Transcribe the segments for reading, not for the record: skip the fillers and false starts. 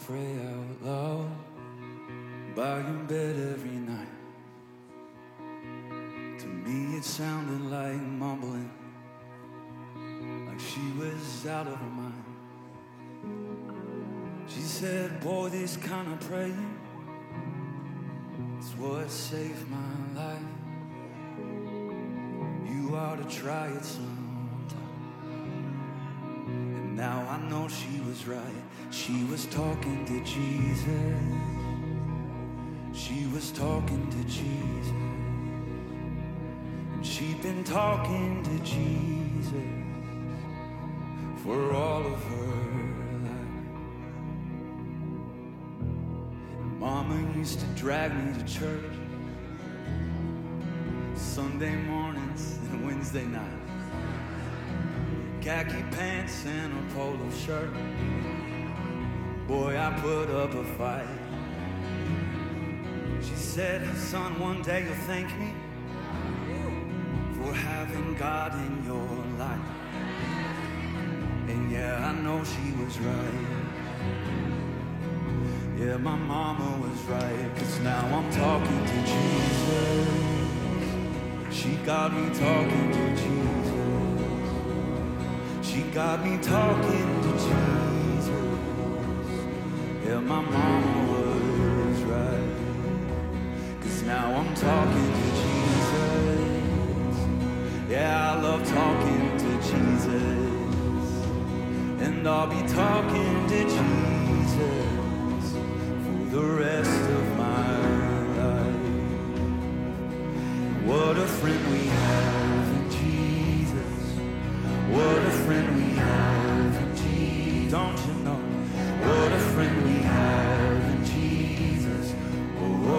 pray out loud by your bed every night. To me it sounded like mumbling, like she was out of her mind. She said, boy, this kind of praying is what saved my life. You ought to try it sometime. And now I know she was right. She was talking to Jesus. She was talking to Jesus. And she'd been talking to Jesus for all of her life. Mama used to drag me to church Sunday mornings and Wednesday nights. Khaki pants and a polo shirt. Boy, I put up a fight. She said, son, one day you'll thank me for having God in your life. And yeah, I know she was right. Yeah, my mama was right, 'cause now I'm talking to Jesus. She got me talking to Jesus. She got me talking to Jesus. Yeah, my mama was right, 'cause now I'm talking to Jesus. Yeah, I love talking to Jesus. And I'll be talking to Jesus for the rest of my life. What a friend we have in Jesus. What a friend we have in Jesus. Don't you know? What a friend we have in Jesus. Oh,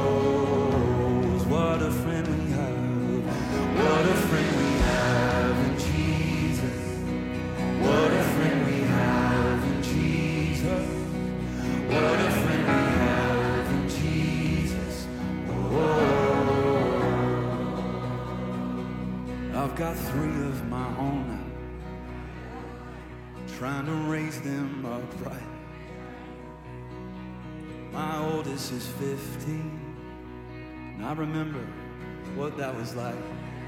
what a friend we have. What a friend we have in Jesus. What a friend we have in Jesus. What a friend we have in Jesus. Oh. I've got 3 of my own now, trying to raise them upright. My oldest is 15, and I remember what that was like.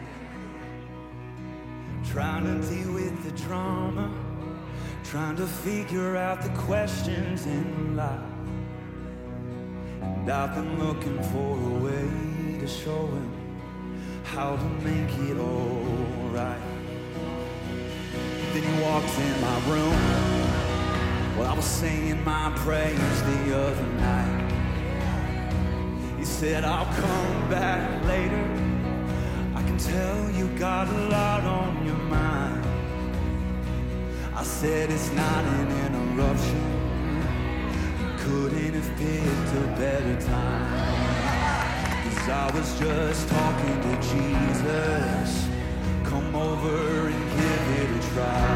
Trying to deal with the drama, trying to figure out the questions in life. And I've been looking for a way to show him how to make it all right. Then he walked in my room while I was saying my prayers the other night. He said, I'll come back later. I can tell you got a lot on your mind. I said, it's not an interruption. You couldn't have picked a better time. I was just talking to Jesus. Come over and give it a try.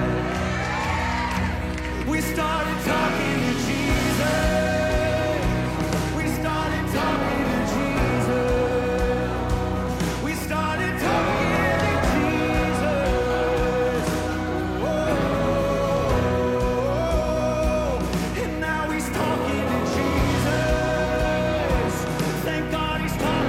We started talking to Jesus. We started talking to Jesus. We started talking to Jesus. Oh, and now he's talking to Jesus. Thank God he's talking.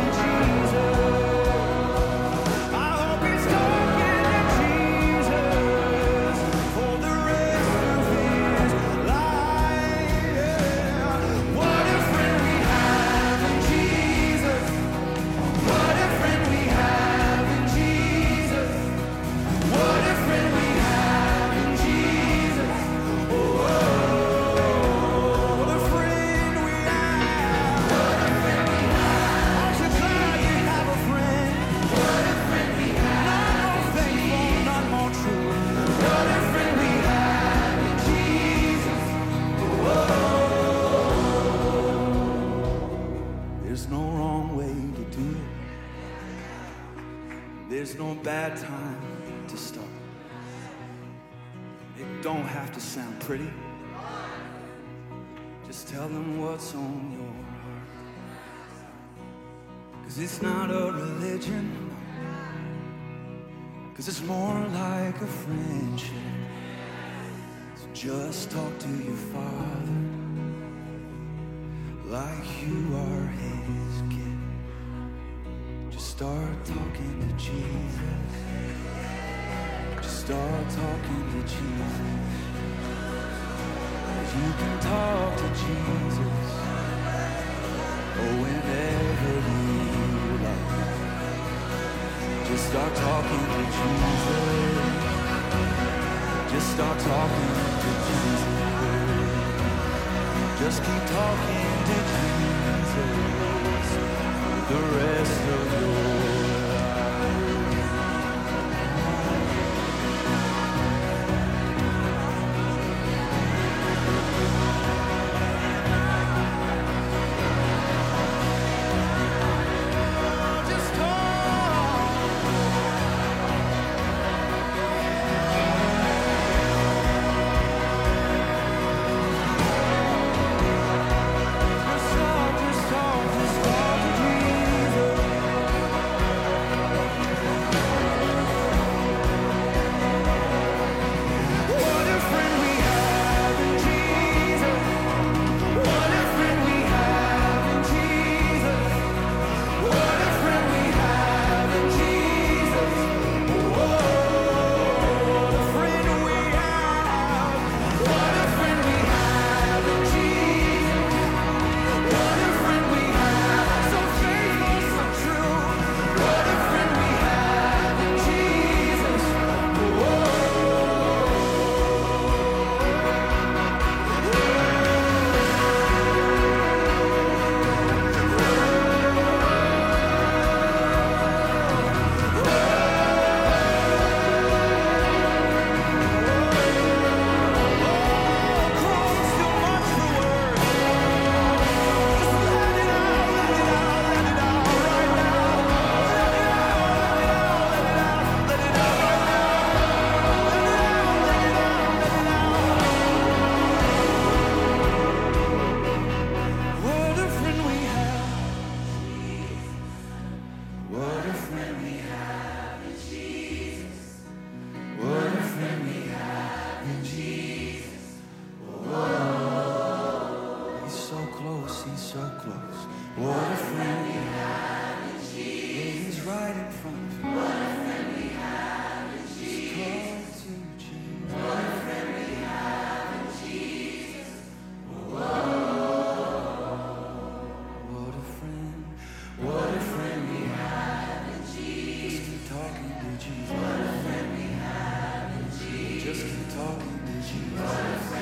There's no bad time to start. It don't have to sound pretty. Just tell them what's on your heart. 'Cause it's not a religion. 'Cause it's more like a friendship. So just talk to your Father. like you are his gift. Just start talking to Jesus. Just start talking to Jesus. You can talk to Jesus. Oh, whenever you like. Just start talking to Jesus. Just start talking to Jesus. Just keep talking to Jesus the rest of your just keep talking to Jesus.